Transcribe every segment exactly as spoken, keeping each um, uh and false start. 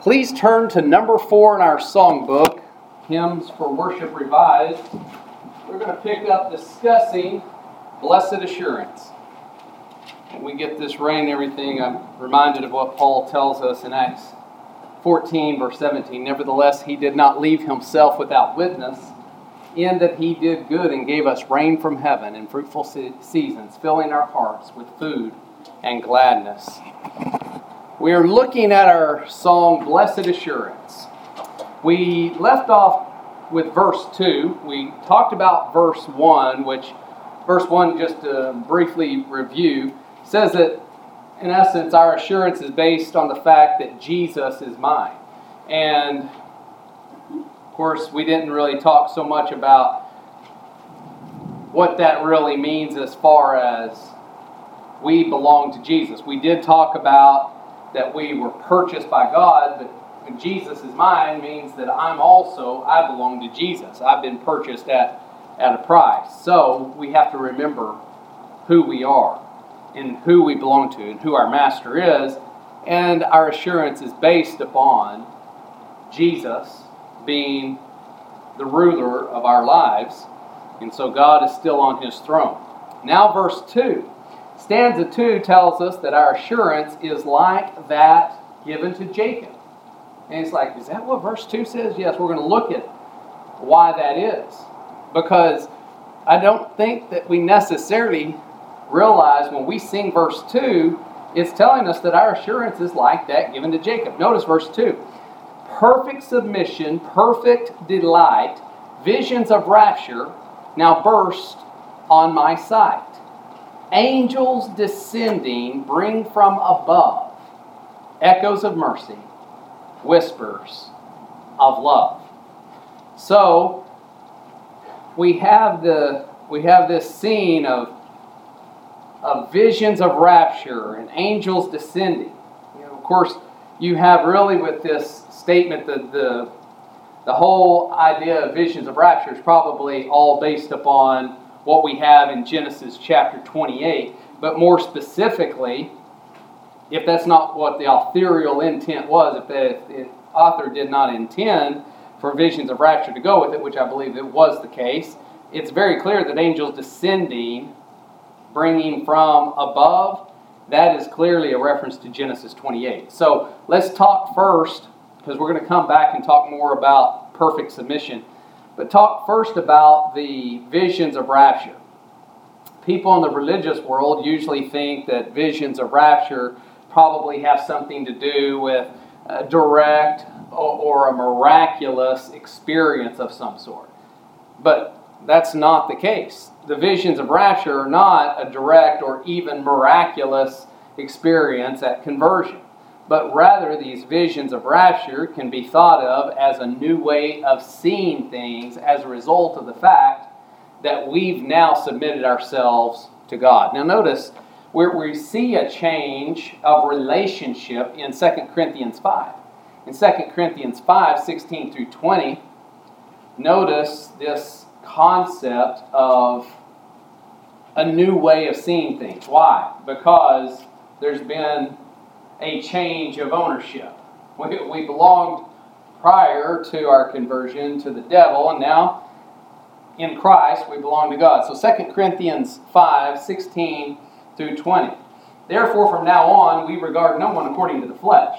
Please turn to number four in our songbook, Hymns for Worship Revised. We're going to pick up discussing Blessed Assurance. When we get this rain and everything, I'm reminded of what Paul tells us in Acts fourteen, verse seventeen. Nevertheless, he did not leave himself without witness, in that he did good and gave us rain from heaven and fruitful seasons, filling our hearts with food and gladness. We are looking at our song, Blessed Assurance. We left off with verse two. We talked about verse one, which verse one, just to briefly review, says that, in essence, our assurance is based on the fact that Jesus is mine. And, of course, we didn't really talk so much about what that really means as far as we belong to Jesus. We did talk about that we were purchased by God, but when Jesus is mine means that I'm also, I belong to Jesus. I've been purchased at, at a price. So we have to remember who we are and who we belong to and who our master is. And our assurance is based upon Jesus being the ruler of our lives. And so God is still on his throne. Now verse two. Stanza two tells us that our assurance is like that given to Jacob. And it's like, is that what verse two says? Yes, we're going to look at why that is. Because I don't think that we necessarily realize when we sing verse two, it's telling us that our assurance is like that given to Jacob. Notice verse two. Perfect submission, perfect delight, visions of rapture now burst on my sight. Angels descending bring from above echoes of mercy, whispers of love. So we have the we have this scene of of visions of rapture and angels descending. You know, of course, you have really with this statement that the the whole idea of visions of rapture is probably all based upon what we have in Genesis chapter twenty-eight. But more specifically, if that's not what the authorial intent was, if the, if the author did not intend for visions of rapture to go with it, which I believe it was the case, it's very clear that angels descending, bringing from above, that is clearly a reference to Genesis twenty-eight. So let's talk first, because we're going to come back and talk more about perfect submission. But talk first about the visions of rapture. People in the religious world usually think that visions of rapture probably have something to do with a direct or a miraculous experience of some sort. But that's not the case. The visions of rapture are not a direct or even miraculous experience at conversion. But rather, these visions of rapture can be thought of as a new way of seeing things as a result of the fact that we've now submitted ourselves to God. Now notice, where we see a change of relationship in Second Corinthians five. In Second Corinthians five, sixteen through twenty, notice this concept of a new way of seeing things. Why? Because there's been a change of ownership. We, we belonged prior to our conversion to the devil, and now in Christ we belong to God. So Second Corinthians five, sixteen through twenty. Therefore from now on we regard no one according to the flesh.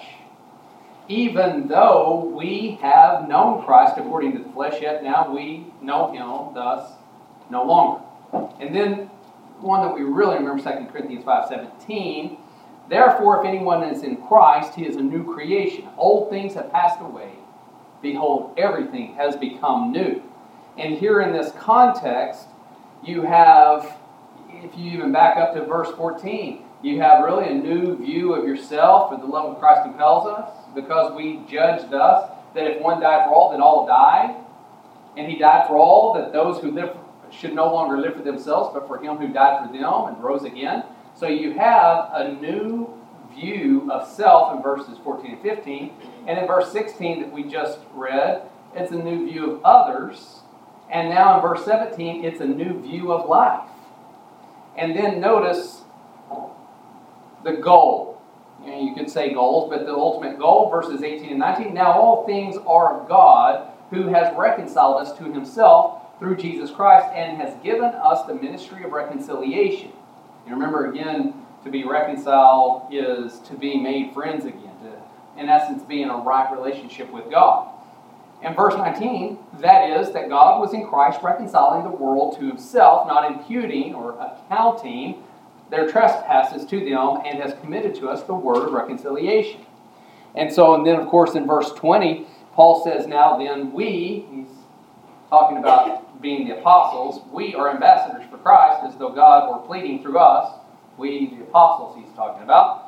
Even though we have known Christ according to the flesh, yet now we know him thus no longer. And then one that we really remember, Second Corinthians five, seventeen. Therefore, if anyone is in Christ, he is a new creation. Old things have passed away. Behold, everything has become new. And here in this context, you have, if you even back up to verse fourteen, you have really a new view of yourself, for the love of Christ compels us, because we judge thus, that if one died for all, then all died. And he died for all, that those who live should no longer live for themselves, but for him who died for them and rose again. So you have a new view of self in verses fourteen and fifteen. And in verse sixteen that we just read, it's a new view of others. And now in verse seventeen, it's a new view of life. And then notice the goal. and you could say goals, but the ultimate goal, verses eighteen and nineteen, now all things are of God, who has reconciled us to himself through Jesus Christ, and has given us the ministry of reconciliation. And remember, again, to be reconciled is to be made friends again, to, in essence, be in a right relationship with God. And verse nineteen, that is, that God was in Christ reconciling the world to himself, not imputing or accounting their trespasses to them, and has committed to us the word of reconciliation. And so, and then of course in verse twenty, Paul says, now then we, he's talking about being the apostles, we are ambassadors for Christ, as though God were pleading through us. We, the apostles, he's talking about.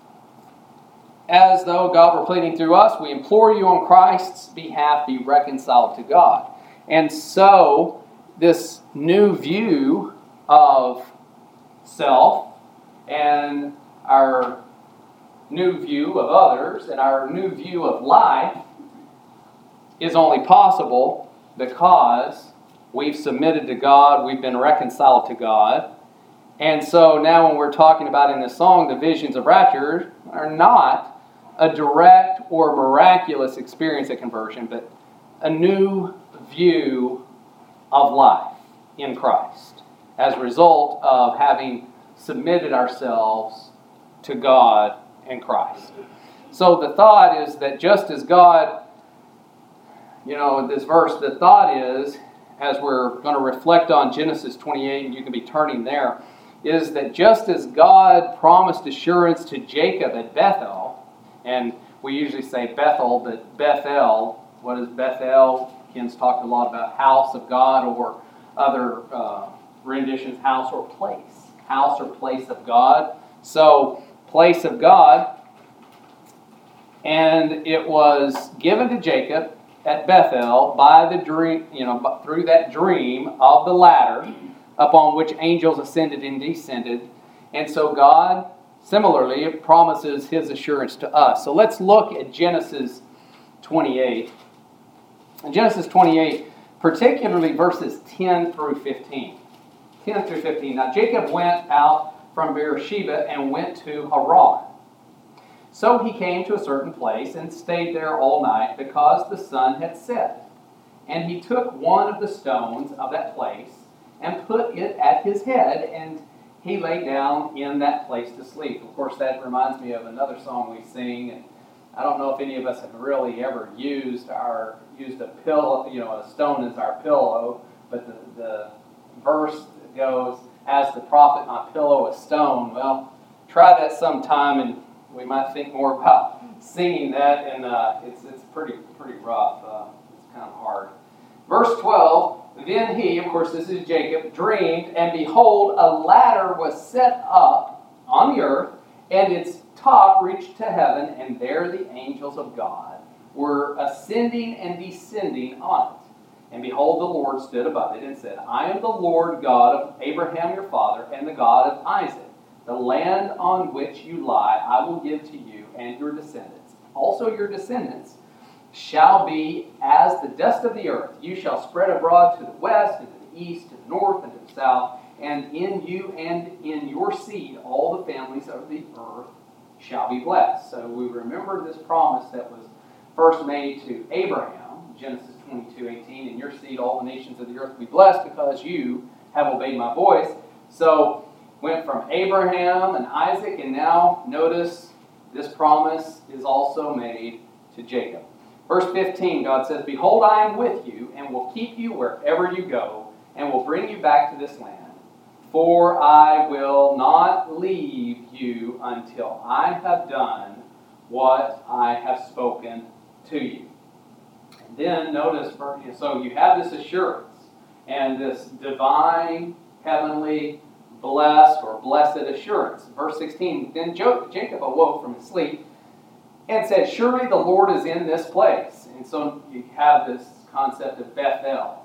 As though God were pleading through us, we implore you on Christ's behalf, be reconciled to God. And so, this new view of self and our new view of others and our new view of life is only possible because we've submitted to God, we've been reconciled to God. And so now when we're talking about in this song, the visions of rapture are not a direct or miraculous experience at conversion, but a new view of life in Christ as a result of having submitted ourselves to God and Christ. So the thought is that just as God, you know, this verse, the thought is, as we're going to reflect on Genesis twenty-eight, and you can be turning there, is that just as God promised assurance to Jacob at Bethel, and we usually say Bethel, but Bethel, what is Bethel? Ken's talked a lot about house of God, or other uh, renditions, house or place. House or place of God. So, place of God. And it was given to Jacob at Bethel by the dream, you know, through that dream of the ladder upon which angels ascended and descended. And so God, similarly, promises his assurance to us. So let's look at Genesis twenty-eight. In Genesis twenty-eight, particularly verses ten through fifteen. ten through fifteen. Now Jacob went out from Beersheba and went to Haran. So he came to a certain place and stayed there all night because the sun had set. And he took one of the stones of that place and put it at his head, and he lay down in that place to sleep. Of course, that reminds me of another song we sing, and I don't know if any of us have really ever used our used a pillow, you know, a stone as our pillow, but the, the verse goes, "As the prophet my pillow a stone." Well, try that sometime, and we might think more about singing that, and uh, it's it's pretty pretty rough. Uh, it's kind of hard. Verse twelve. Then he, of course this is Jacob, dreamed, and behold, a ladder was set up on the earth, and its top reached to heaven, and there the angels of God were ascending and descending on it. And behold, the Lord stood above it and said, I am the Lord God of Abraham your father, and the God of Isaac. The land on which you lie I will give to you and your descendants. Also your descendants shall be as the dust of the earth. You shall spread abroad to the west, and to the east, to the north, and to the south. And in you and in your seed all the families of the earth shall be blessed. So we remember this promise that was first made to Abraham, Genesis twenty-two eighteen, in your seed all the nations of the earth will be blessed because you have obeyed my voice. So went from Abraham and Isaac, and now notice this promise is also made to Jacob. Verse fifteen, God says, Behold, I am with you, and will keep you wherever you go, and will bring you back to this land. For I will not leave you until I have done what I have spoken to you. And then notice, so you have this assurance, and this divine, heavenly, blessed, or blessed assurance. Verse sixteen, Then Jacob awoke from his sleep, and said, Surely the Lord is in this place. And so you have this concept of Bethel,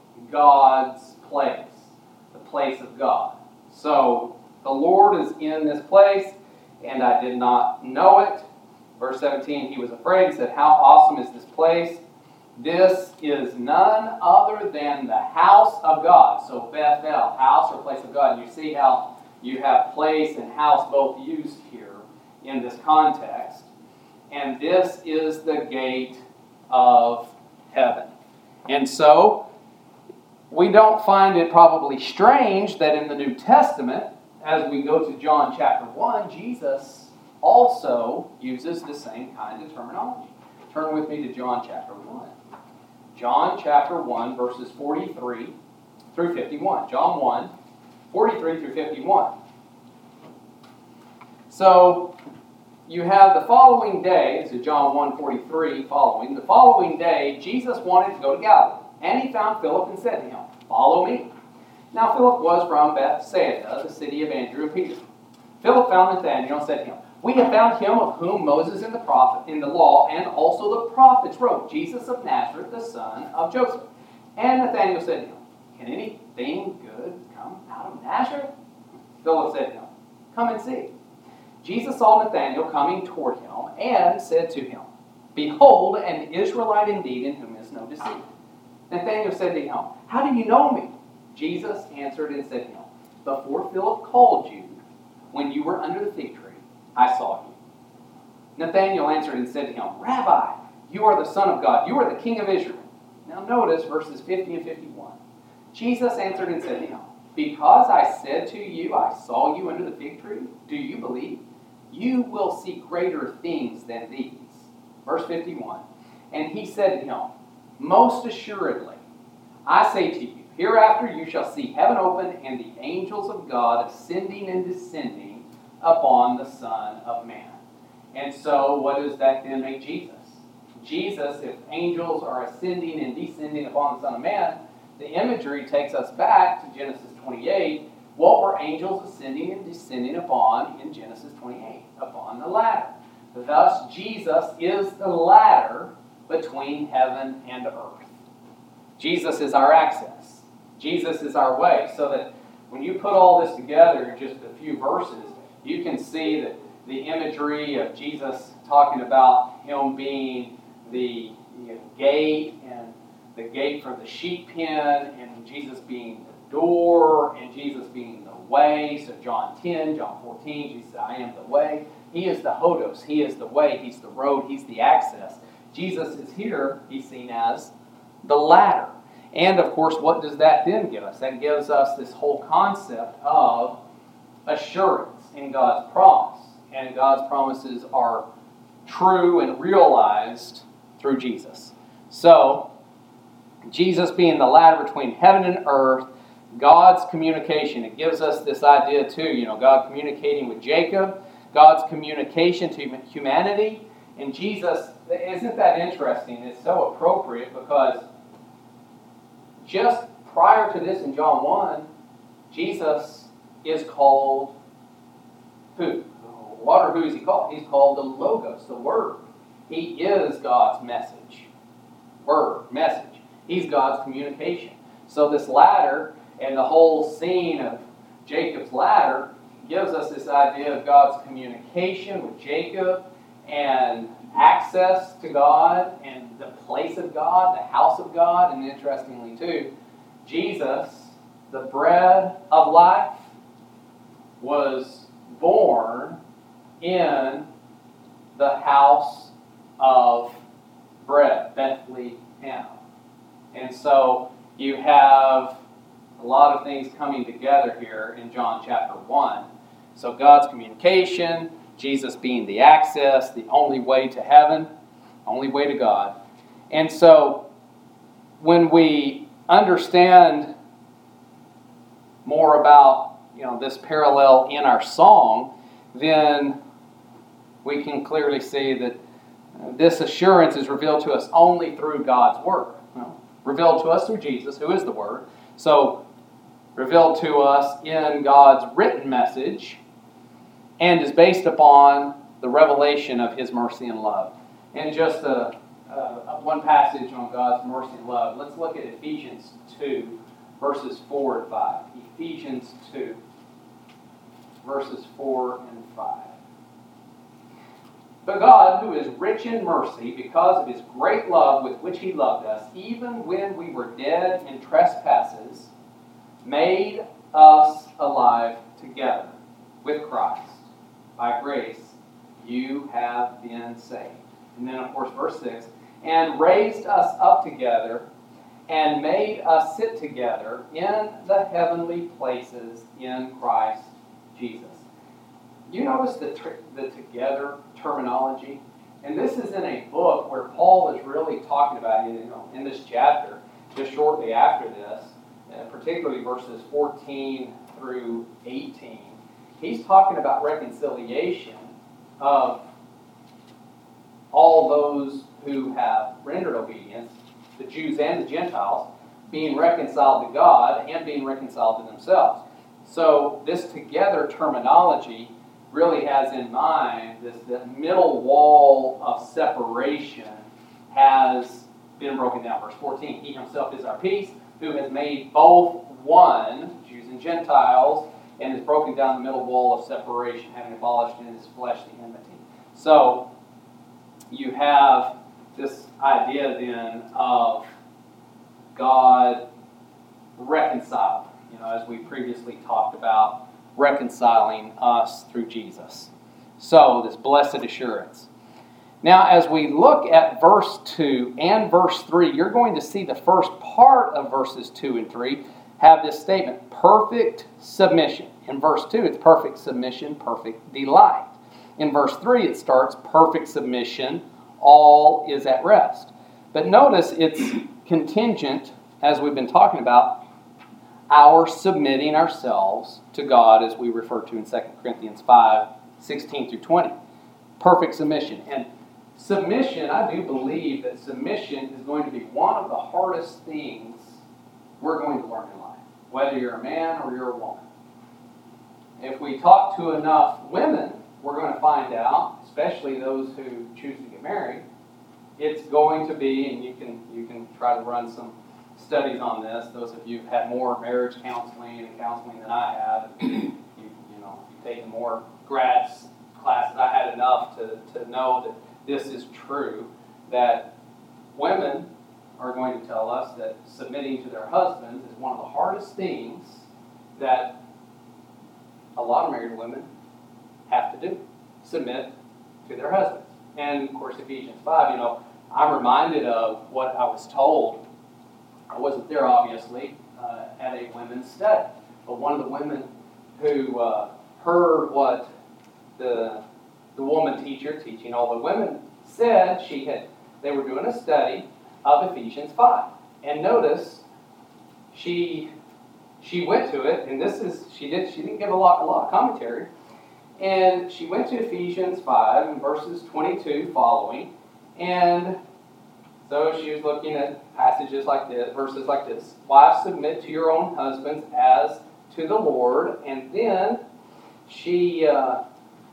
God's place, the place of God. So the Lord is in this place, and I did not know it. Verse seventeen, he was afraid. He said, How awesome is this place? This is none other than the house of God. So Bethel, house or place of God. You see how you have place and house both used here. in this context. And this is the gate of heaven. And so, we don't find it probably strange that in the New Testament, as we go to John chapter one, Jesus also uses the same kind of terminology. Turn with me to John chapter one. John chapter one, verses forty-three through fifty-one. John one, forty-three through fifty-one. So, you have the following day, this is John one, forty-three following, the following day, Jesus wanted to go to Galilee. And he found Philip and said to him, "Follow me." Now Philip was from Bethsaida, the city of Andrew and Peter. Philip found Nathanael and said to him, "We have found him of whom Moses in the prophet in the law and also the prophets wrote, Jesus of Nazareth, the son of Joseph." And Nathanael said to him, "Can anything good come out of Nazareth?" Philip said to him, "Come and see." Jesus saw Nathanael coming toward him and said to him, "Behold, an Israelite indeed, in whom is no deceit." Nathanael said to him, "How do you know me?" Jesus answered and said to him, "Before Philip called you, when you were under the fig tree, I saw you." Nathanael answered and said to him, "Rabbi, you are the Son of God. You are the King of Israel." Now notice verses fifty and fifty-one. Jesus answered and said to him, "Because I said to you, I saw you under the fig tree, do you believe? You will see greater things than these." Verse fifty-one. And he said to him, "Most assuredly, I say to you, hereafter you shall see heaven open and the angels of God ascending and descending upon the Son of Man." And so, what does that then make Jesus? Jesus, if angels are ascending and descending upon the Son of Man, the imagery takes us back to Genesis twenty-eight. What were angels ascending and descending upon in Genesis twenty-eight? Upon the ladder. Thus, Jesus is the ladder between heaven and earth. Jesus is our access. Jesus is our way. So that when you put all this together in just a few verses, you can see that the imagery of Jesus talking about him being the you know, gate, and the gate for the sheep pen, and Jesus being the door, and Jesus being the way. So John ten, John fourteen, Jesus said, "I am the way." He is the hodos. He is the way. He's the road. He's the access. Jesus is here, he's seen as the ladder. And of course, what does that then give us? That gives us this whole concept of assurance in God's promise. And God's promises are true and realized through Jesus. So, Jesus being the ladder between heaven and earth, God's communication. It gives us this idea too, you know, God communicating with Jacob, God's communication to humanity, and Jesus. Isn't that interesting? It's so appropriate because just prior to this in John one, Jesus is called who? What or who is he called? He's called the Logos, the Word. He is God's message. Word, message. He's God's communication. So this ladder and the whole scene of Jacob's ladder gives us this idea of God's communication with Jacob and access to God and the place of God, the house of God, and interestingly too, Jesus, the bread of life, was born in the house of bread, Bethlehem. And so you have a lot of things coming together here in John chapter one. So God's communication, Jesus being the access, the only way to heaven, only way to God. And so when we understand more about, you know, this parallel in our song, then we can clearly see that this assurance is revealed to us only through God's Word. Well, revealed to us through Jesus, who is the Word. So revealed to us in God's written message, and is based upon the revelation of His mercy and love. And just a, a, one passage on God's mercy and love. Let's look at Ephesians two, verses four and five. Ephesians two, verses four and five. But God, who is rich in mercy, because of His great love with which He loved us, even when we were dead in trespasses, made us alive together with Christ. By grace you have been saved. And then, of course, verse six, and raised us up together and made us sit together in the heavenly places in Christ Jesus. You notice the, tr- the together terminology? And this is in a book where Paul is really talking about, you know, in this chapter, just shortly after this, uh, particularly verses fourteen through eighteen. He's talking about reconciliation of all those who have rendered obedience, the Jews and the Gentiles, being reconciled to God and being reconciled to themselves. So this together terminology really has in mind this the middle wall of separation has been broken down. Verse fourteen, he himself is our peace, who has made both one, Jews and Gentiles, and has broken down the middle wall of separation, having abolished in his flesh the enmity. So you have this idea then of God reconciled, you know, as we previously talked about, reconciling us through Jesus. So, this blessed assurance. Now, as we look at verse two and verse three, you're going to see the first part of verses two and three have this statement, perfect submission. In verse two, it's perfect submission, perfect delight. In verse three, it starts perfect submission, all is at rest. But notice it's contingent, as we've been talking about, our submitting ourselves to God, as we refer to in Second Corinthians five, sixteen through twenty. Perfect submission. And submission, I do believe that submission is going to be one of the hardest things we're going to learn in life, whether you're a man or you're a woman. If we talk to enough women, we're going to find out, especially those who choose to get married, it's going to be, and you can you can try to run some studies on this. Those of you who've had more marriage counseling and counseling than I have, you, you know, you've taken more grad classes. I had enough to, to know that this is true, that women are going to tell us that submitting to their husbands is one of the hardest things that a lot of married women have to do, submit to their husbands. And, of course, Ephesians five, you know, I'm reminded of what I was told. I wasn't there, obviously, uh, at a women's study. But one of the women who uh, heard what the, the woman teacher teaching all the women said, she had they were doing a study of Ephesians five. And notice, she she went to it, and this is, she, did, she didn't give a lot, a lot of commentary, and she went to Ephesians five, and verses twenty-two following, and so she was looking at passages like this, verses like this. Wives, submit to your own husbands as to the Lord. And then she uh,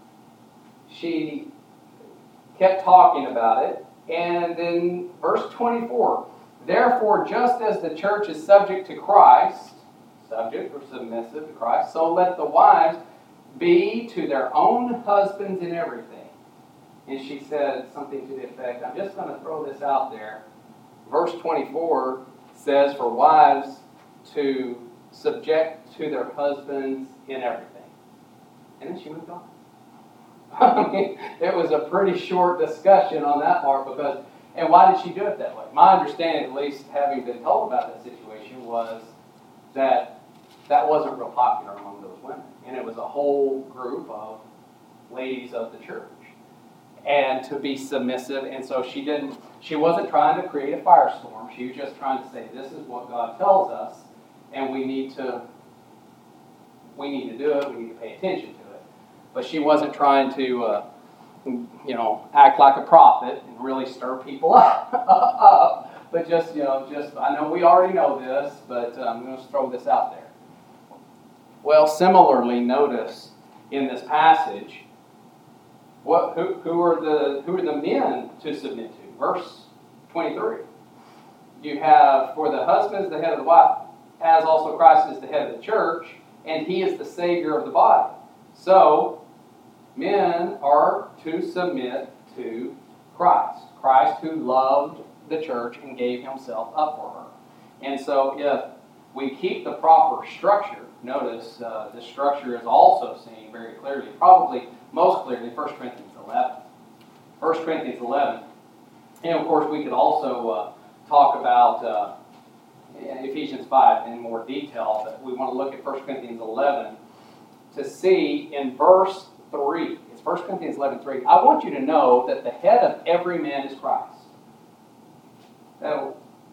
she kept talking about it. And then verse twenty-four. Therefore, just as the church is subject to Christ, subject or submissive to Christ, so let the wives be to their own husbands in everything. And she said something to the effect, I'm just going to throw this out there. Verse twenty-four says for wives to subject to their husbands in everything. And then she moved on. I mean, it was a pretty short discussion on that part because, and why did she do it that way? My understanding, at least having been told about that situation, was that that wasn't real popular among those women. And it was a whole group of ladies of the church. And to be submissive, and so she didn't, she wasn't trying to create a firestorm. She was just trying to say, this is what God tells us, and we need to, we need to do it, we need to pay attention to it. But she wasn't trying to, uh, you know, act like a prophet and really stir people up, up. But just, you know, just, I know we already know this, but I'm going to throw this out there. Well, similarly, notice in this passage, What, who, who are the who are the men to submit to? Verse twenty-three. You have, for the husband is the head of the wife, as also Christ is the head of the church, and he is the Savior of the body. So, men are to submit to Christ. Christ who loved the church and gave himself up for her. And so if we keep the proper structure, notice uh, the structure is also seen very clearly, probably most clearly, First Corinthians eleven. First Corinthians eleven. And of course, we could also uh, talk about uh, Ephesians five in more detail, but we want to look at First Corinthians eleven to see in verse three. It's First Corinthians eleven three. I want you to know that the head of every man is Christ. Now,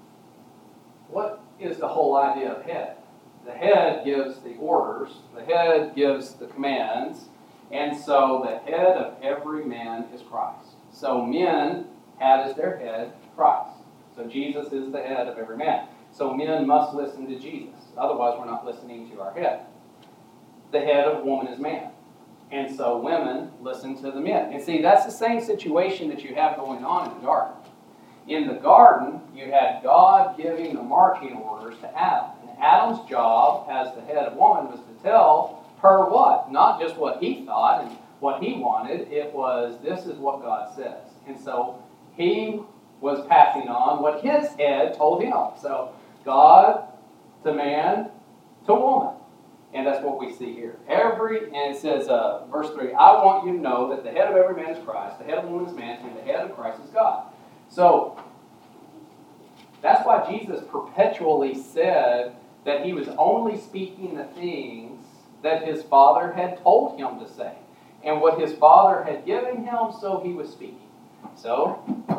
what is the whole idea of head? The head gives the orders, the head gives the commands, and so the head of every man is Christ. So men have as their head Christ. So Jesus is the head of every man. So men must listen to Jesus. Otherwise, we're not listening to our head. The head of woman is man. And so women listen to the men. And see, that's the same situation that you have going on in the garden. In the garden, you had God giving the marching orders to Adam. And Adam's job as the head of woman was to tell her what? Not just what he thought and what he wanted. It was, this is what God says. And so he was passing on what his head told him. So God to man to woman. And that's what we see here. Every, and it says, uh, verse three, I want you to know that the head of every man is Christ, the head of woman is man, and the head of Christ is God. So, that's why Jesus perpetually said that he was only speaking the things that his Father had told him to say. And what his Father had given him, so he was speaking. So,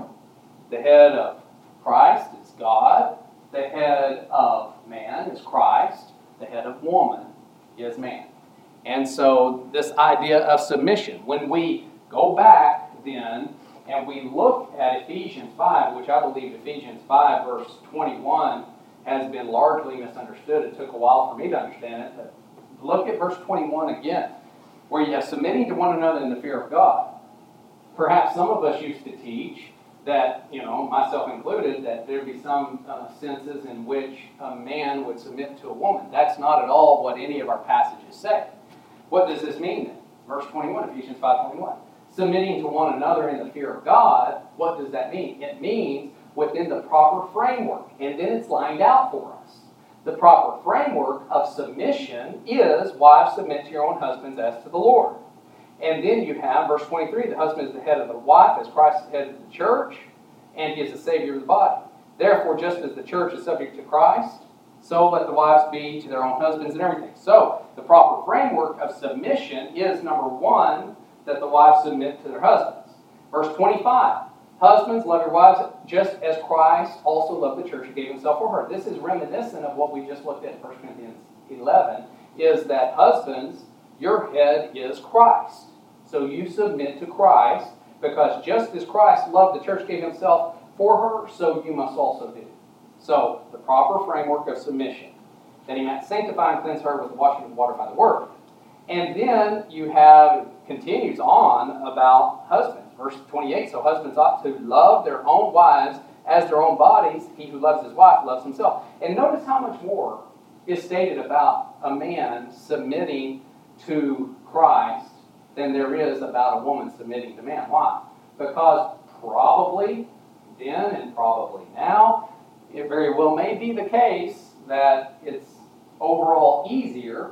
the head of Christ is God. The head of man is Christ. The head of woman is man. And so, this idea of submission, when we go back then and we look at Ephesians five, which I believe Ephesians five verse twenty-one has been largely misunderstood. It took a while for me to understand it, but look at verse twenty-one again, where you have submitting to one another in the fear of God. Perhaps some of us used to teach that, you know, myself included, that there'd be some uh, senses in which a man would submit to a woman. That's not at all what any of our passages say. What does this mean then? Verse twenty-one, Ephesians five twenty-one. Submitting to one another in the fear of God, what does that mean? It means within the proper framework, and then it's lined out for us. The proper framework of submission is, wives, submit to your own husbands as to the Lord. And then you have, verse twenty-three, the husband is the head of the wife, as Christ is the head of the church, and he is the Savior of the body. Therefore, just as the church is subject to Christ, so let the wives be to their own husbands and everything. So, the proper framework of submission is, number one, that the wives submit to their husbands. Verse twenty-five, husbands, love your wives just as Christ also loved the church and gave himself for her. This is reminiscent of what we just looked at in First Corinthians eleven, is that husbands, your head is Christ. So you submit to Christ, because just as Christ loved the church, gave himself for her, so you must also do. So, the proper framework of submission. That he might sanctify and cleanse her with the washing of water by the word. And then you have, continues on about husbands. Verse twenty-eight, so husbands ought to love their own wives as their own bodies. He who loves his wife loves himself. And notice how much more is stated about a man submitting to Christ than there is about a woman submitting to man. Why? Because probably then and probably now, it very well may be the case that it's overall easier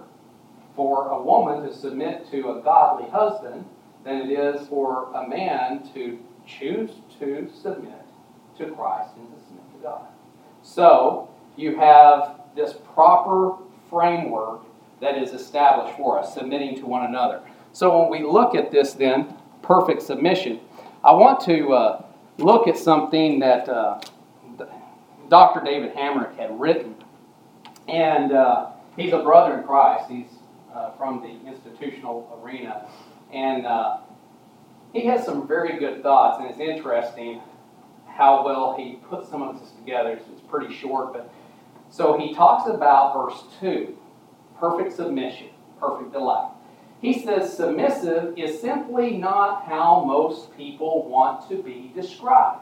for a woman to submit to a godly husband than it is for a man to choose to submit to Christ and to submit to God. So, you have this proper framework that is established for us, submitting to one another. So when we look at this then, perfect submission, I want to uh, look at something that uh, Doctor David Hamrick had written. And uh, he's a brother in Christ. He's uh, from the institutional arena. And uh, he has some very good thoughts, and it's interesting how well he puts some of this together. It's, it's pretty short, but so he talks about verse two, perfect submission, perfect delight. He says, submissive is simply not how most people want to be described.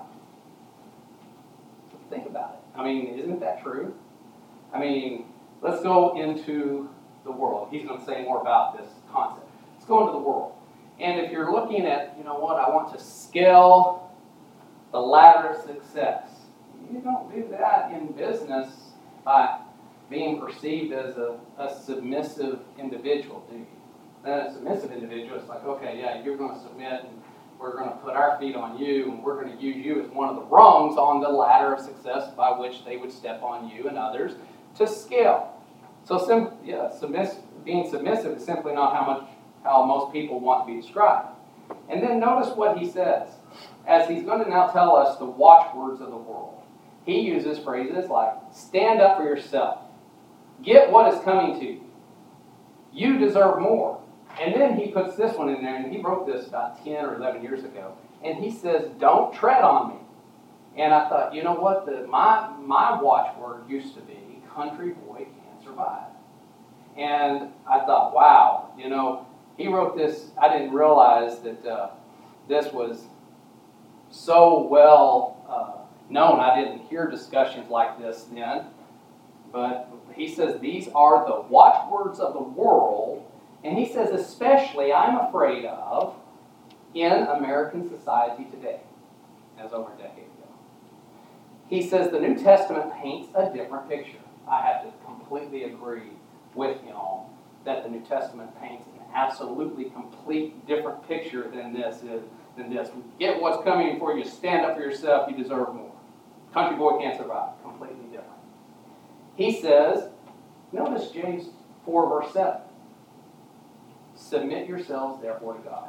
Think about it. I mean, isn't that true? I mean, let's go into the world. He's going to say more about this concept. Let's go into the world. And if you're looking at, you know what, I want to scale the ladder of success. You don't do that in business by being perceived as a, a submissive individual, do you? Then a submissive individual, it's like, okay, yeah, you're going to submit, and we're going to put our feet on you, and we're going to use you as one of the rungs on the ladder of success by which they would step on you and others to scale. So, sim- yeah, submiss- being submissive is simply not how much how most people want to be described. And then notice what he says, as he's going to now tell us the watchwords of the world. He uses phrases like, stand up for yourself. Get what is coming to you. You deserve more. And then he puts this one in there, and he wrote this about ten or eleven years ago. And he says, don't tread on me. And I thought, you know what? The, my, my watchword used to be, country boy can't survive. And I thought, wow, you know, he wrote this. I didn't realize that uh, this was so well uh, known. I didn't hear discussions like this then. But he says these are the watchwords of the world. And he says especially I'm afraid of in American society today, as over a decade ago. He says the New Testament paints a different picture. I have to completely agree with him that the New Testament paints an absolutely complete different picture than this is than this. Get what's coming for you, stand up for yourself, you deserve more. Country boy can't survive. Completely different. He says, notice James four verse seven. Submit yourselves therefore to God.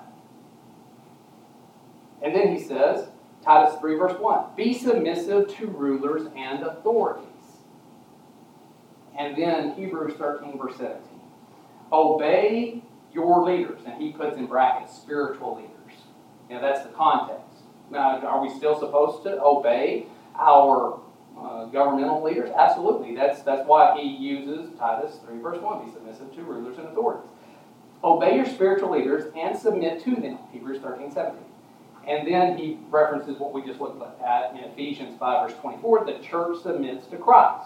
And then he says, Titus three verse one, be submissive to rulers and authorities. And then Hebrews thirteen verse seventeen. Obey your leaders. And he puts in brackets, spiritual leaders. You know, that's the context. Now, are we still supposed to obey our uh, governmental leaders? Absolutely. That's, that's why he uses Titus three verse one, be submissive to rulers and authorities. Obey your spiritual leaders and submit to them. Hebrews thirteen seventeen. And then he references what we just looked at in Ephesians five verse twenty-four, the church submits to Christ.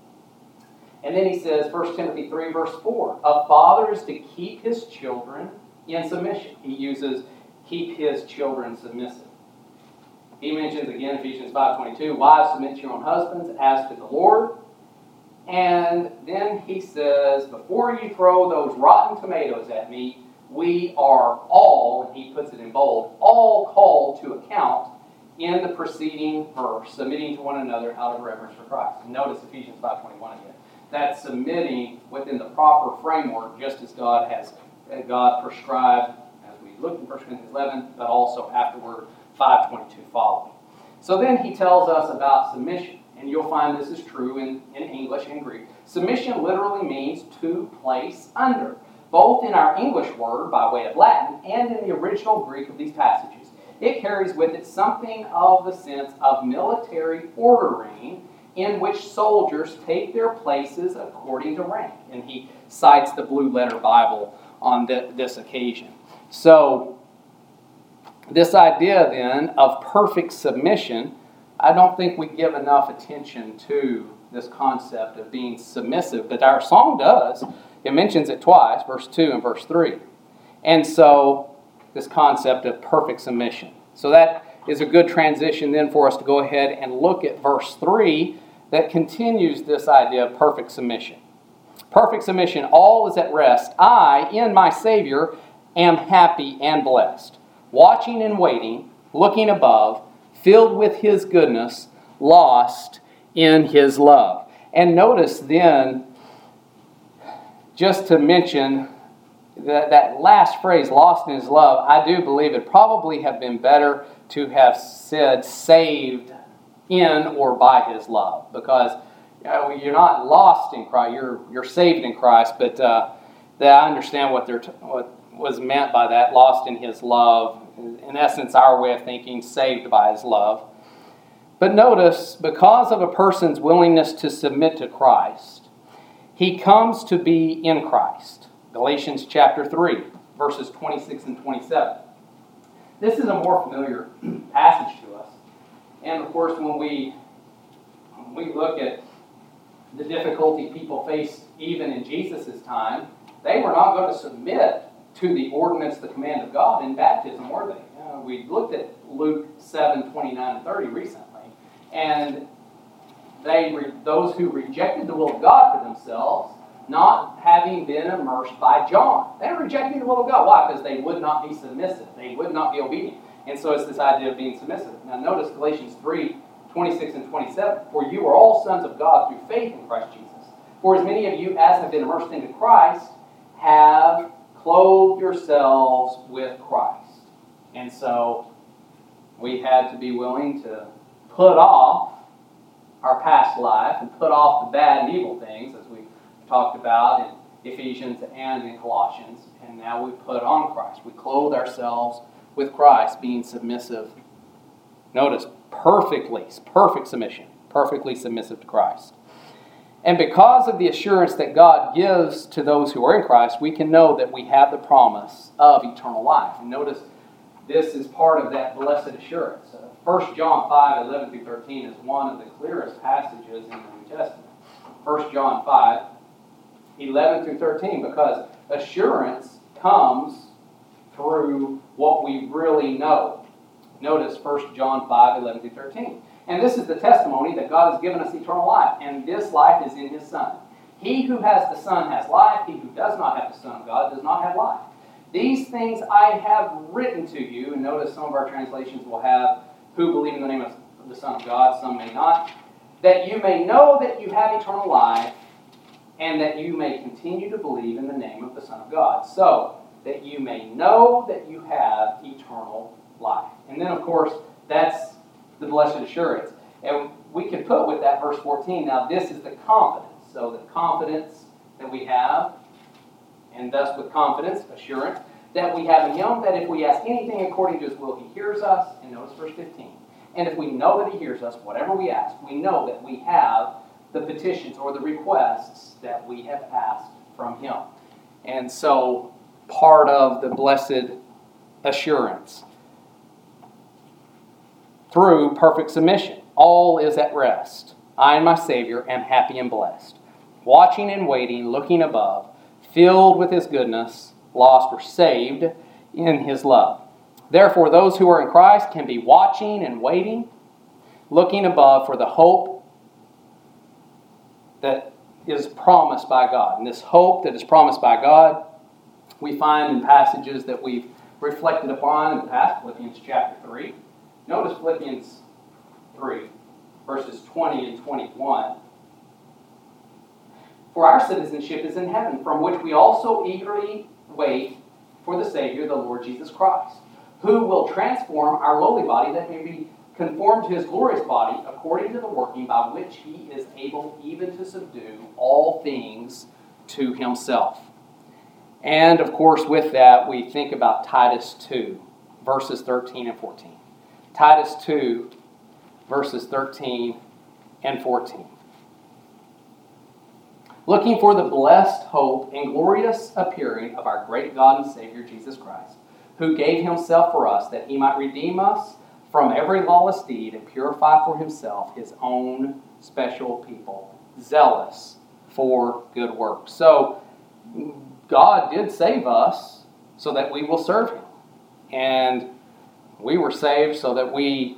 And then he says, First Timothy three verse four, a father is to keep his children in submission. He uses keep his children submissive. He mentions again Ephesians five twenty-two, wives submit to your own husbands as to the Lord. And then he says, before you throw those rotten tomatoes at me, we are all, and he puts it in bold, all called to account in the preceding verse, submitting to one another out of reverence for Christ. And notice Ephesians five twenty-one again. That's submitting within the proper framework, just as God has God prescribed, as we looked in First Corinthians eleven, but also afterward, five twenty-two following. So then he tells us about submission. And you'll find this is true in, in English and Greek. Submission literally means to place under, both in our English word by way of Latin and in the original Greek of these passages. It carries with it something of the sense of military ordering in which soldiers take their places according to rank. And he cites the Blue Letter Bible on th- this occasion. So, this idea then of perfect submission, I don't think we give enough attention to this concept of being submissive, but our song does. It mentions it twice, verse two and verse three. And so, this concept of perfect submission. So that is a good transition then for us to go ahead and look at verse three that continues this idea of perfect submission. Perfect submission, all is at rest. I, in my Savior, am happy and blessed, watching and waiting, looking above, filled with His goodness, lost in His love. And notice then, just to mention that, that last phrase, lost in His love, I do believe it probably have been better to have said saved in or by His love. Because you know, you're not lost in Christ, you're you're saved in Christ, but uh, that I understand what they're t- what was meant by that, lost in His love. In essence, our way of thinking, saved by His love. But notice, because of a person's willingness to submit to Christ, he comes to be in Christ. Galatians chapter three, verses twenty-six and twenty-seven. This is a more familiar passage to us. And of course, when we, when we look at the difficulty people faced even in Jesus' time, they were not going to submit to the ordinance, the command of God in baptism, were they? Uh, we looked at Luke seven, twenty-nine and thirty recently, and they re- those who rejected the will of God for themselves, not having been immersed by John. They were rejecting the will of God. Why? Because they would not be submissive. They would not be obedient. And so it's this idea of being submissive. Now notice Galatians three, twenty-six and twenty-seven. For you are all sons of God through faith in Christ Jesus. For as many of you as have been immersed into Christ have clothed yourselves with Christ. And so we had to be willing to put off our past life and put off the bad and evil things, as we talked about in Ephesians and in Colossians. And now we put on Christ. We clothe ourselves with Christ, being submissive. Notice, perfectly, perfect submission, perfectly submissive to Christ. And because of the assurance that God gives to those who are in Christ, we can know that we have the promise of eternal life. And notice, this is part of that blessed assurance. Uh, First John five, eleven through thirteen is one of the clearest passages in the New Testament. First John five, eleven through thirteen, because assurance comes through what we really know. Notice First John five, eleven through thirteen. And this is the testimony that God has given us eternal life, and this life is in His Son. He who has the Son has life. He who does not have the Son of God does not have life. These things I have written to you, and notice some of our translations will have who believe in the name of the Son of God, some may not, that you may know that you have eternal life, and that you may continue to believe in the name of the Son of God. So, that you may know that you have eternal life. And then, of course, that's the blessed assurance. And we can put with that verse fourteen, now this is the confidence. So the confidence that we have, and thus with confidence, assurance, that we have in Him, that if we ask anything according to His will, He hears us. And notice verse fifteen. And if we know that He hears us, whatever we ask, we know that we have the petitions or the requests that we have asked from Him. And so, part of the blessed assurance, through perfect submission, all is at rest. I and my Savior am happy and blessed, watching and waiting, looking above, filled with His goodness, lost or saved in His love. Therefore, those who are in Christ can be watching and waiting, looking above for the hope that is promised by God. And this hope that is promised by God, we find in passages that we've reflected upon in the past, Philippians chapter three. Notice Philippians three, verses twenty and twenty-one. For our citizenship is in heaven, from which we also eagerly wait for the Savior, the Lord Jesus Christ, who will transform our lowly body that may be conformed to His glorious body, according to the working by which He is able even to subdue all things to Himself. And, of course, with that, we think about Titus two, verses thirteen and fourteen. Titus two, verses thirteen and fourteen. Looking for the blessed hope and glorious appearing of our great God and Savior, Jesus Christ, who gave Himself for us, that He might redeem us from every lawless deed and purify for Himself His own special people, zealous for good works. So, God did save us so that we will serve Him. And we were saved so that we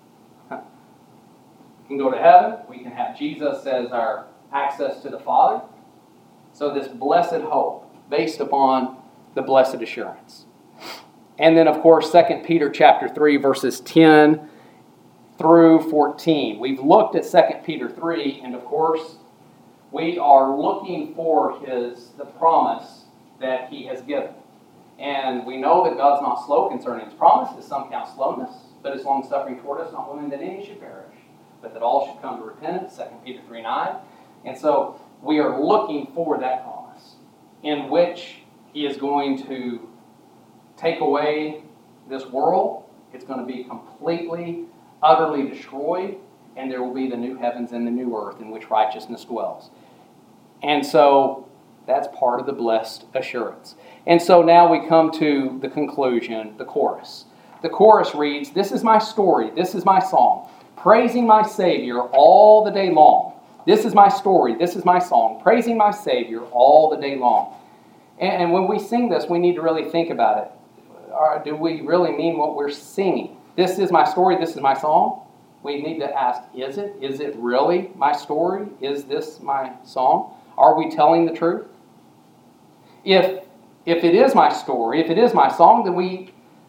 can go to heaven. We can have Jesus as our access to the Father. So this blessed hope based upon the blessed assurance. And then, of course, Second Peter chapter three, verses ten through fourteen. We've looked at Second Peter three, and of course, we are looking for his the promise that He has given. And we know that God's not slow concerning His promises. Some count slowness, but His long-suffering toward us, not willing that any should perish, but that all should come to repentance, Second Peter three nine. And so we are looking for that promise, in which He is going to take away this world. It's going to be completely, utterly destroyed, and there will be the new heavens and the new earth in which righteousness dwells. And so that's part of the blessed assurance. And so now we come to the conclusion, the chorus. The chorus reads, "This is my story, this is my song, praising my Savior all the day long. This is my story, this is my song, praising my Savior all the day long." And, and when we sing this, we need to really think about it. Or do we really mean what we're singing? This is my story, this is my song? We need to ask, is it? Is it really my story? Is this my song? Are we telling the truth? If, if it is my story, if it is my song, then we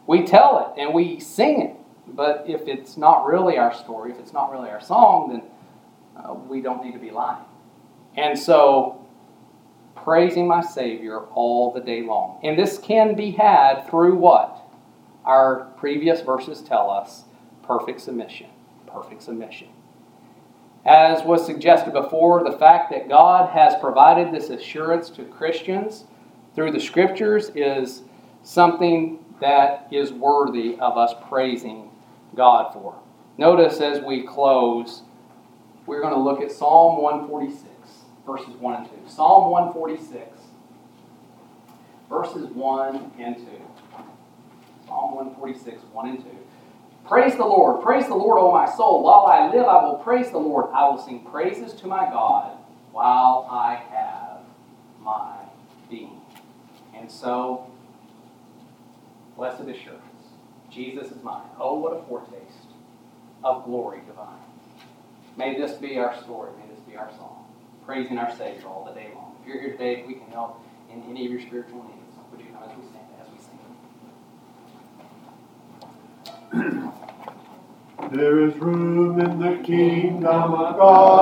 We tell it and we sing it. But if it's not really our story, if it's not really our song, then uh, we don't need to be lying. And so, praising my Savior all the day long. And this can be had through what? Our previous verses tell us, perfect submission. Perfect submission. As was suggested before, the fact that God has provided this assurance to Christians through the Scriptures is something that is worthy of us praising God for. Notice as we close, we're going to look at Psalm one forty-six, verses one and two. Psalm one forty-six, verses one and two. Psalm one forty-six, one and two. Praise the Lord, praise the Lord, O my soul. While I live, I will praise the Lord. I will sing praises to my God while I have my being. And so, blessed assurance, Jesus is mine. Oh, what a foretaste of glory divine. May this be our story. May this be our song. Praising our Savior all the day long. If you're here today, we can help in any of your spiritual needs. Would you come as we stand, as we sing? There is room in the kingdom of God.